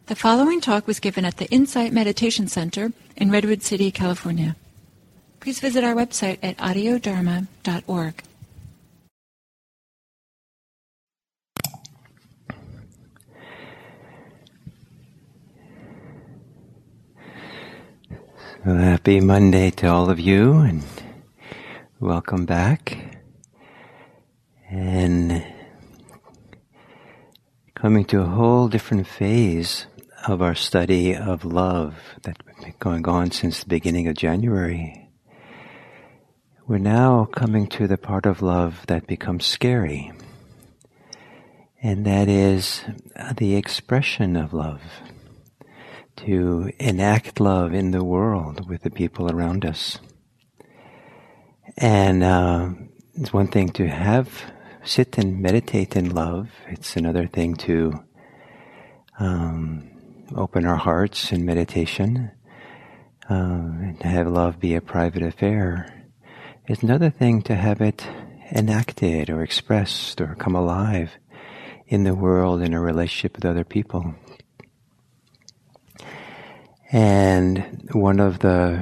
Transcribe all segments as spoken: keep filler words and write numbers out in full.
The following talk was given at the Insight Meditation Center in Redwood City, California. Please visit our website at audio dharma dot org. So happy Monday to all of you, and welcome back. And coming to a whole different phase of our study of love that's been going on since the beginning of January. We're now coming to the part of love that becomes scary, and that is the expression of love, to enact love in the world with the people around us. And uh, it's one thing to have, sit and meditate in love. It's another thing to um, open our hearts in meditation uh, and have love be a private affair. It's another thing to have it enacted or expressed or come alive in the world in a relationship with other people. And one of the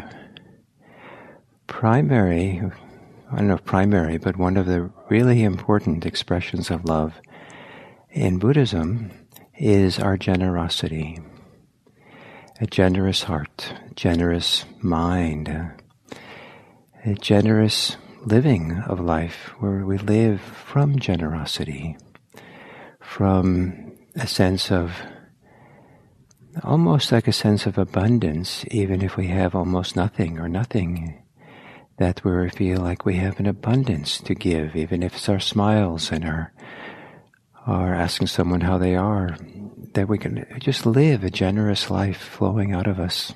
primary, I don't know if primary, but one of the really important expressions of love in Buddhism is our generosity. A generous heart, generous mind, a generous living of life where we live from generosity, from a sense of, almost like a sense of abundance, even if we have almost nothing or nothing, that we feel like we have an abundance to give, even if it's our smiles and our, our asking someone how they are, that we can just live a generous life flowing out of us.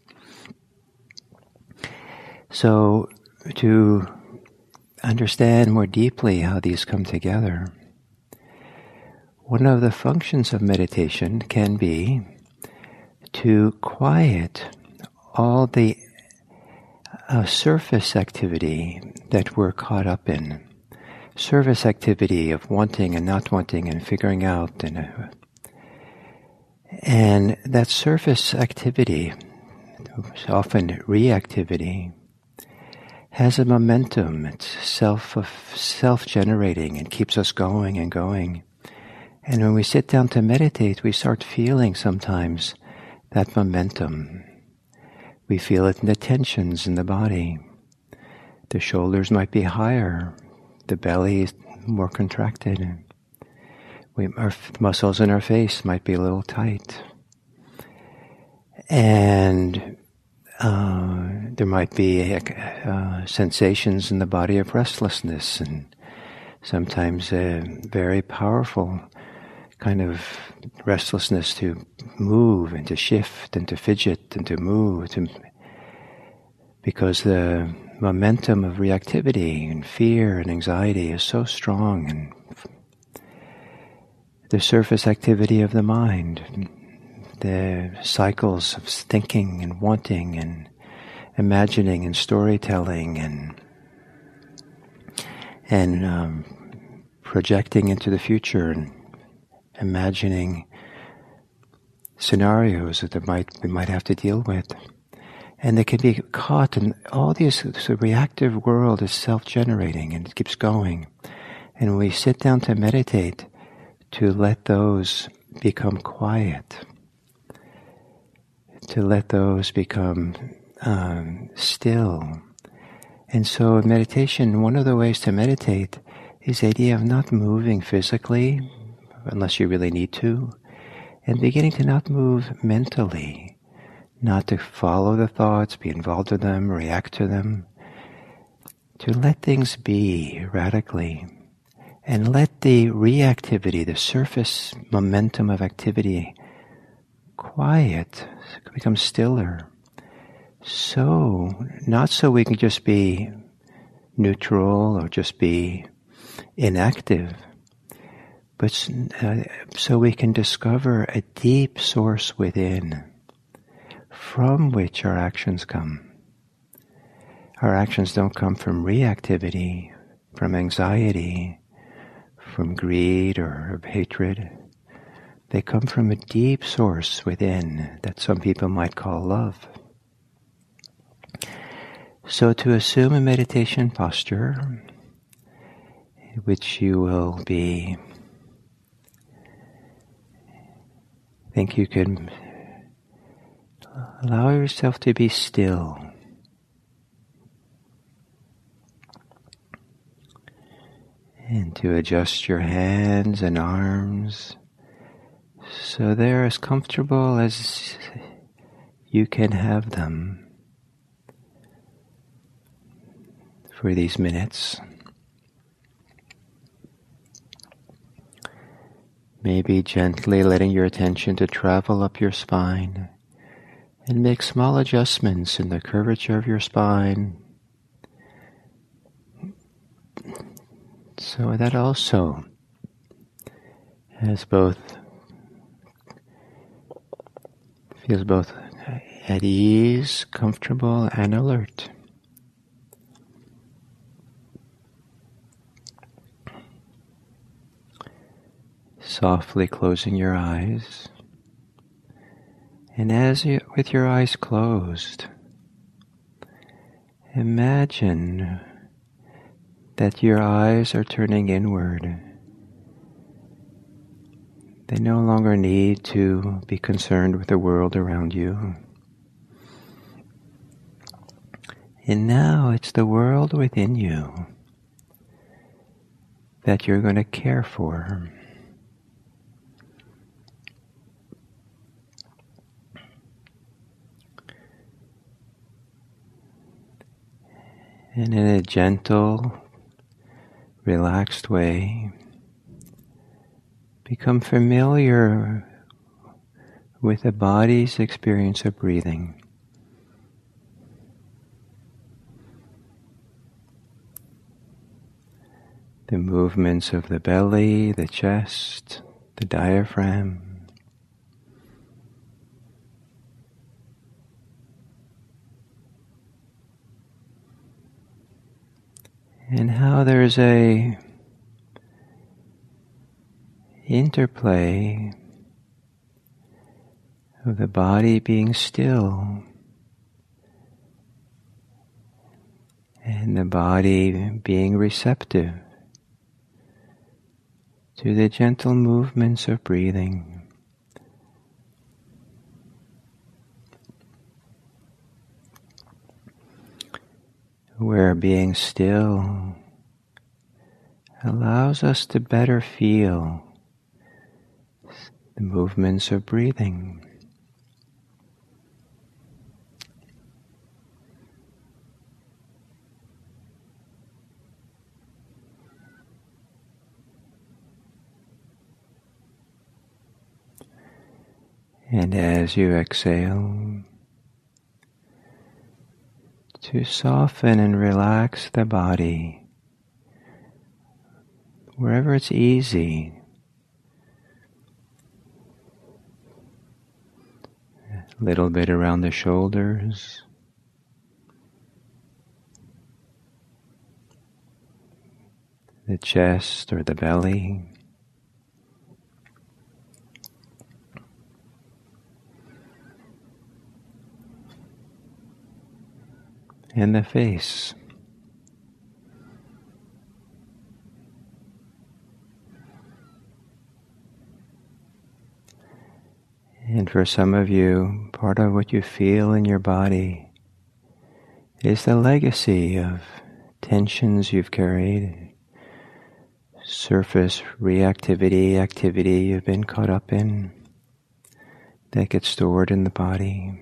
So, to understand more deeply how these come together, one of the functions of meditation can be to quiet all the uh, surface activity that we're caught up in. Surface activity of wanting and not wanting and figuring out. And, uh, and that surface activity, often reactivity, has a momentum. It's self self-generating and keeps us going and going. And when we sit down to meditate, we start feeling sometimes that momentum. We feel it in the tensions in the body. The shoulders might be higher. The belly is more contracted. We, our muscles in our face might be a little tight. And uh, there might be uh, sensations in the body of restlessness, and sometimes a very powerful kind of restlessness to move and to shift and to fidget and to move, to, because the momentum of reactivity and fear and anxiety is so strong, and the surface activity of the mind, the cycles of thinking and wanting and imagining and storytelling and and um, projecting into the future and imagining scenarios that there might we might have to deal with, and they can be caught in all these. The reactive world is self-generating and it keeps going, and when we sit down to meditate, to let those become quiet, to let those become um, still. And so in meditation, one of the ways to meditate is the idea of not moving physically, unless you really need to, and beginning to not move mentally, not to follow the thoughts, be involved with them, react to them, to let things be radically, and let the reactivity, the surface momentum of activity, quiet, become stiller. So, not so we can just be neutral or just be inactive, but uh, so we can discover a deep source within from which our actions come. Our actions don't come from reactivity, from anxiety, from greed or hatred. they come from a deep source within that some people might call love. So to assume a meditation posture, in which you will be, think you can allow yourself to be still. And to adjust your hands and arms so they're as comfortable as you can have them for these minutes. Maybe gently letting your attention to travel up your spine and make small adjustments in the curvature of your spine. So that also has both, feels both at ease, comfortable, and alert. Softly closing your eyes. And as you, with your eyes closed, imagine that your eyes are turning inward. They no longer need to be concerned with the world around you. And now it's the world within you that you're going to care for. And in a gentle, relaxed way, become familiar with the body's experience of breathing. The movements of the belly, the chest, the diaphragm. And how there's a interplay of the body being still and the body being receptive to the gentle movements of breathing. Where being still allows us to better feel the movements of breathing. And as you exhale, to soften and relax the body wherever it's easy. A little bit around the shoulders, the chest or the belly, and the face. And for some of you, part of what you feel in your body is the legacy of tensions you've carried, surface reactivity, activity you've been caught up in that gets stored in the body.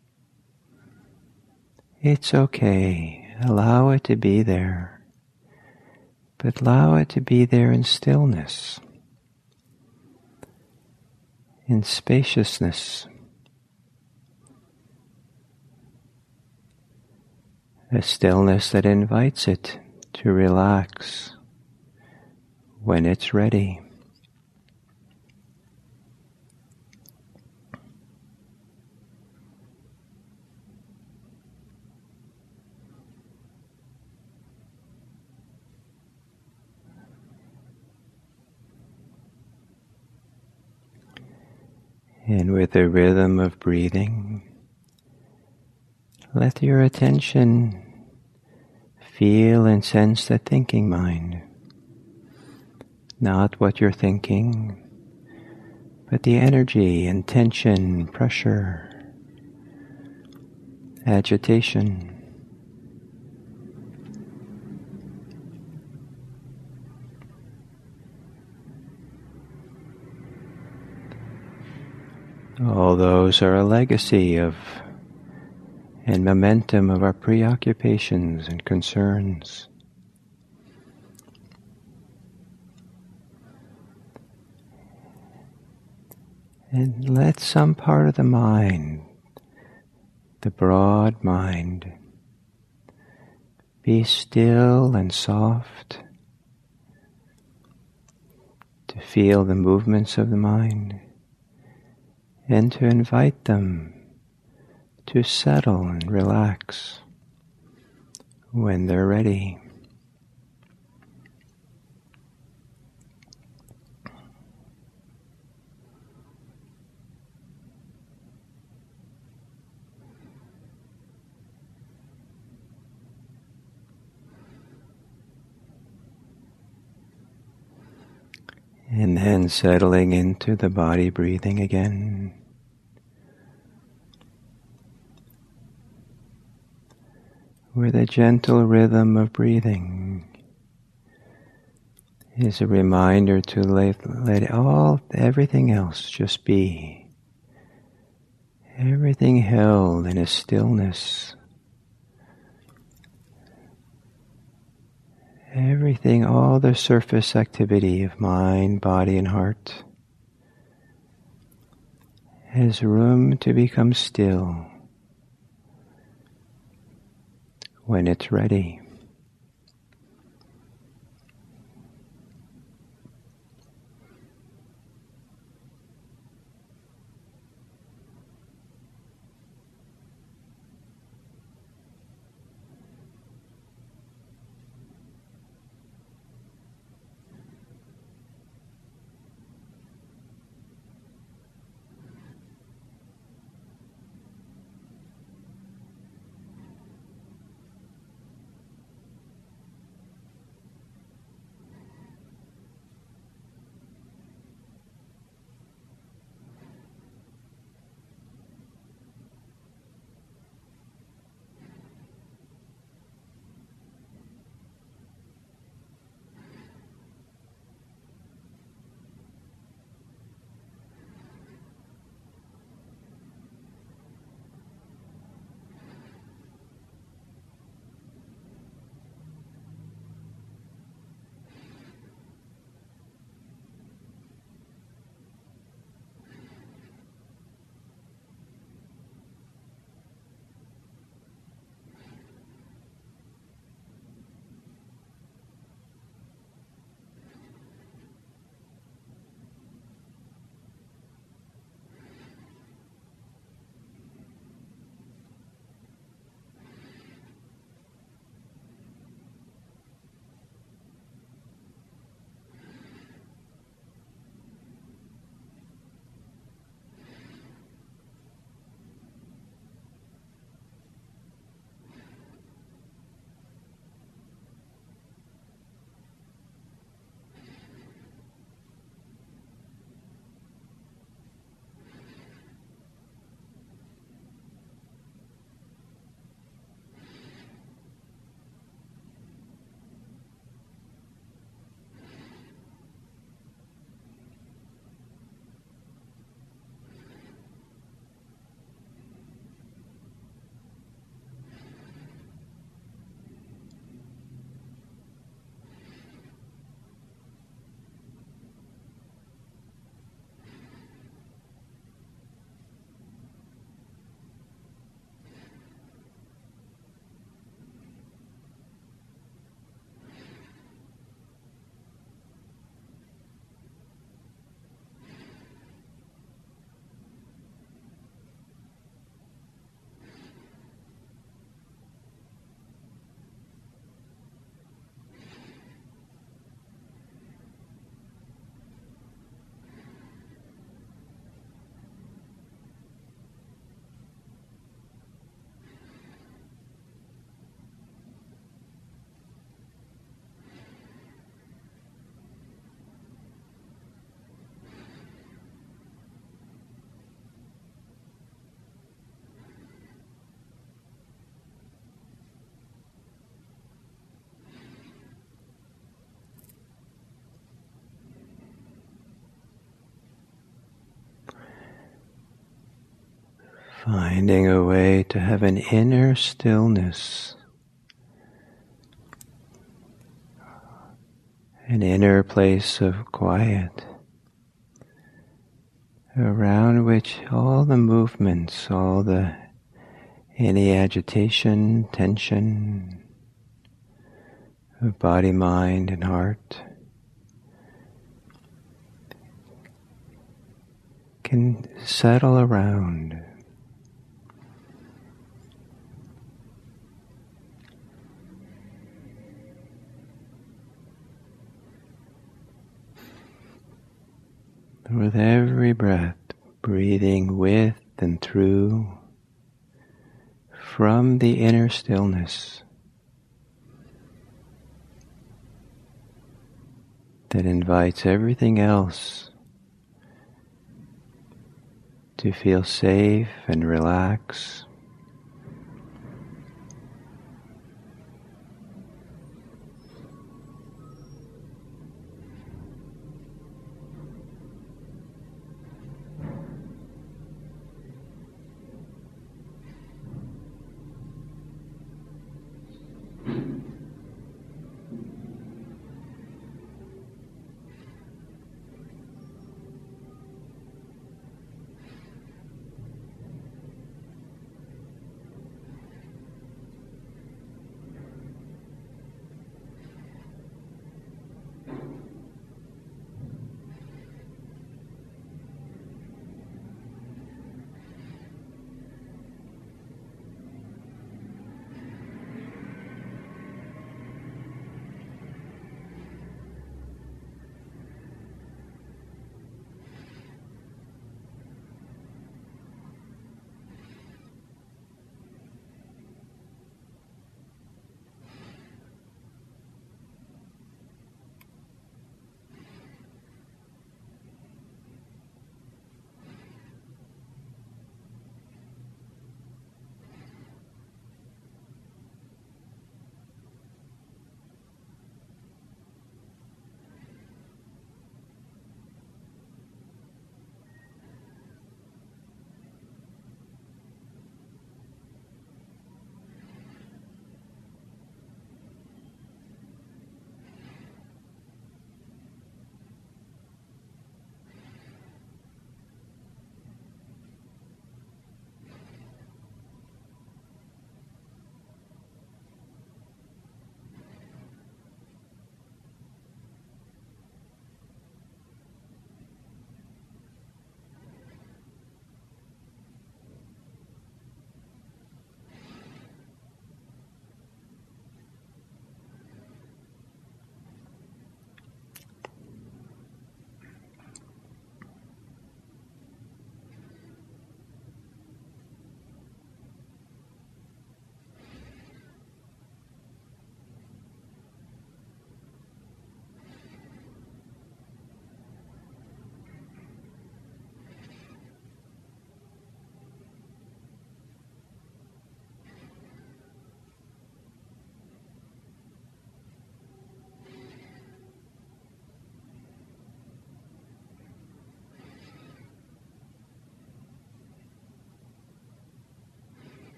It's okay. Allow it to be there. But allow it to be there in stillness, in spaciousness, a stillness that invites it to relax when it's ready. And with the rhythm of breathing, let your attention feel and sense the thinking mind. Not what you're thinking, but the energy and tension, pressure, agitation. All those are a legacy of and momentum of our preoccupations and concerns. And let some part of the mind, the broad mind, be still and soft, to feel the movements of the mind, and to invite them to settle and relax when they're ready. And then settling into the body breathing again. With a gentle rhythm of breathing is a reminder to let, let all, everything else just be. Everything held in a stillness. Everything, all the surface activity of mind, body, and heart has room to become still when it's ready. Finding a way to have an inner stillness, an inner place of quiet, around which all the movements, all the any agitation, tension of body, mind, and heart can settle around. With every breath, breathing with and through from the inner stillness that invites everything else to feel safe and relax.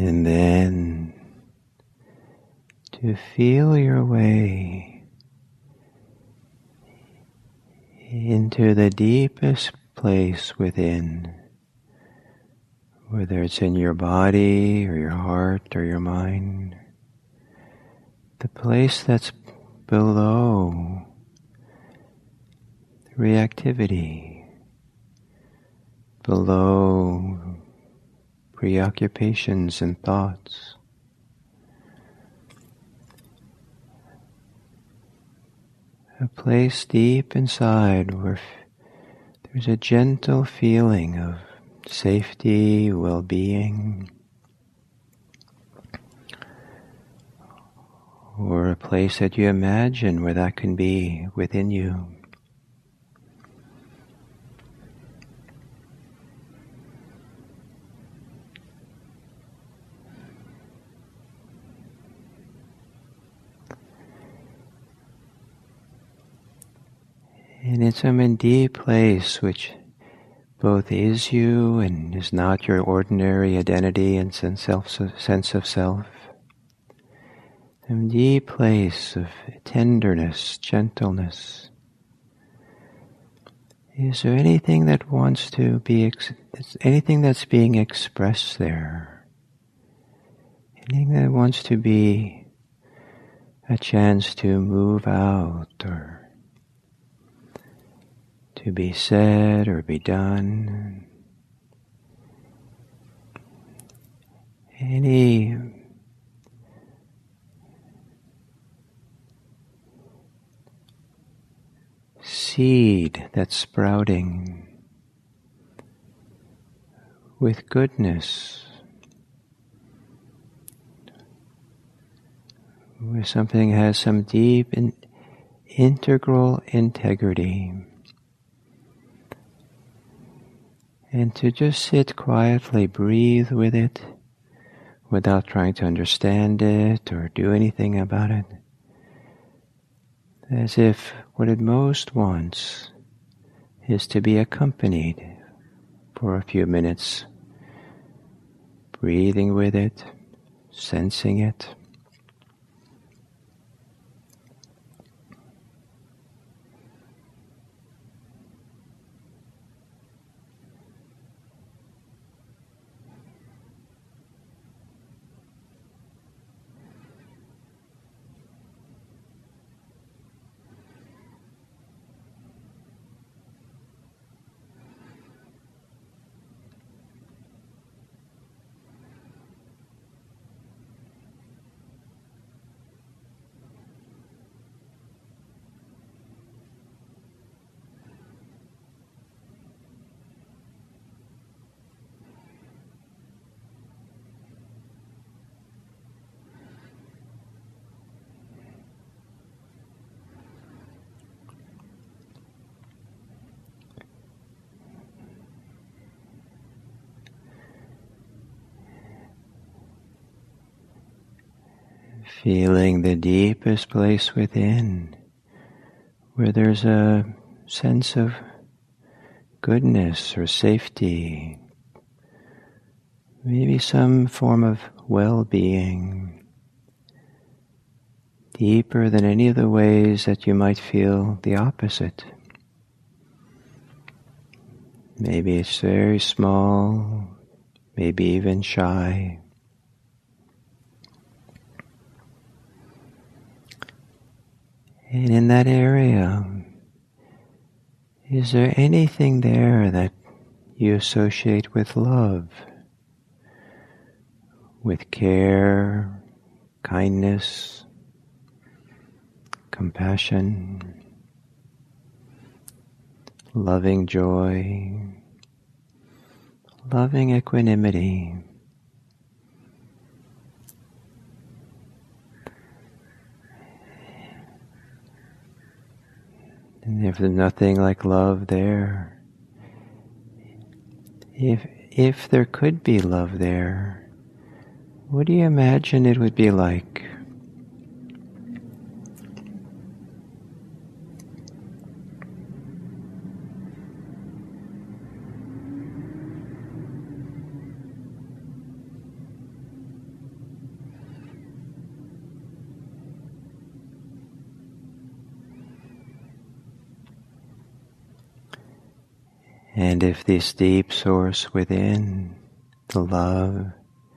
And then to feel your way into the deepest place within, whether it's in your body or your heart or your mind, the place that's below reactivity, below preoccupations and thoughts. A place deep inside where there's a gentle feeling of safety, well-being, or a place that you imagine where that can be within you. And it's some deep place which both is you and is not your ordinary identity and sense of self. A deep place of tenderness, gentleness. Is there anything that wants to be, anything that's being expressed there? Anything that wants to be a chance to move out or to be said or be done? Any seed that's sprouting with goodness, where something has some deep and integral integrity. And to just sit quietly, breathe with it, without trying to understand it or do anything about it. As if what it most wants is to be accompanied for a few minutes, breathing with it, sensing it. Feeling the deepest place within, where there's a sense of goodness or safety, maybe some form of well-being, deeper than any of the ways that you might feel the opposite. Maybe it's very small, maybe even shy. And in that area, is there anything there that you associate with love, with care, kindness, compassion, loving joy, loving equanimity? And if there's nothing like love there, if if there could be love there, what do you imagine it would be like? And if this deep source within, the love,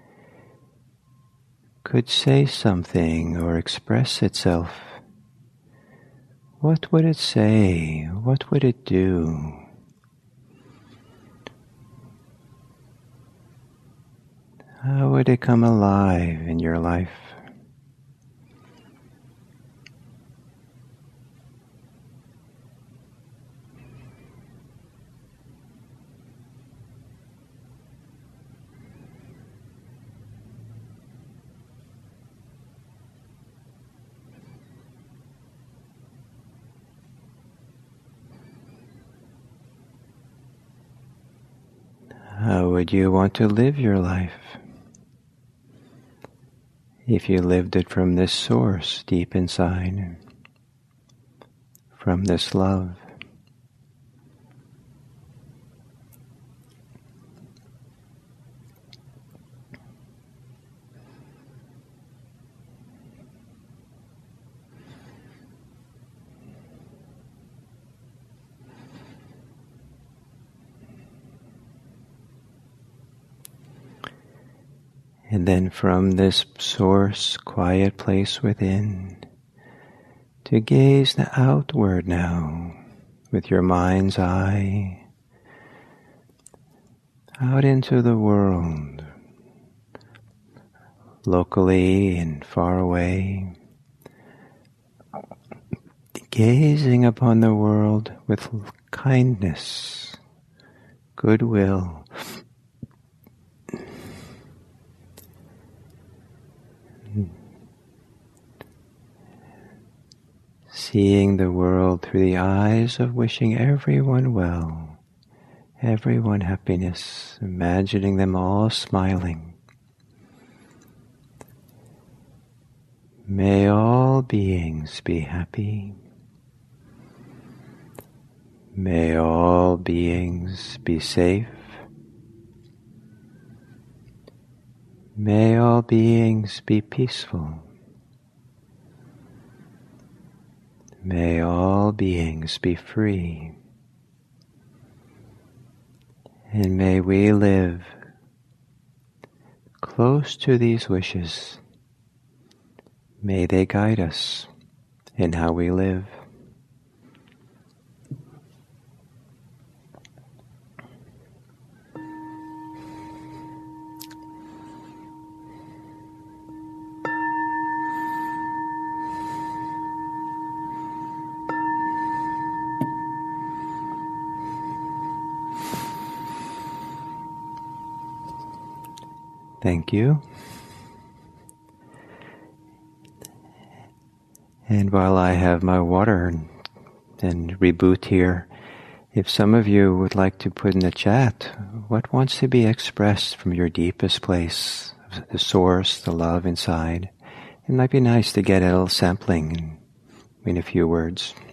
could say something or express itself, what would it say? What would it do? How would it come alive in your life? How would you want to live your life if you lived it from this source deep inside, from this love? And then from this source, quiet place within, to gaze outward now with your mind's eye, out into the world, locally and far away, gazing upon the world with kindness, goodwill, seeing the world through the eyes of wishing everyone well, everyone happiness, imagining them all smiling. May all beings be happy. May all beings be safe. May all beings be peaceful. May all beings be free, and may we live close to these wishes. May they guide us in how we live. Thank you. And while I have my water and, and reboot here, if some of you would like to put in the chat what wants to be expressed from your deepest place, the source, the love inside, it might be nice to get a little sampling in, in a few words.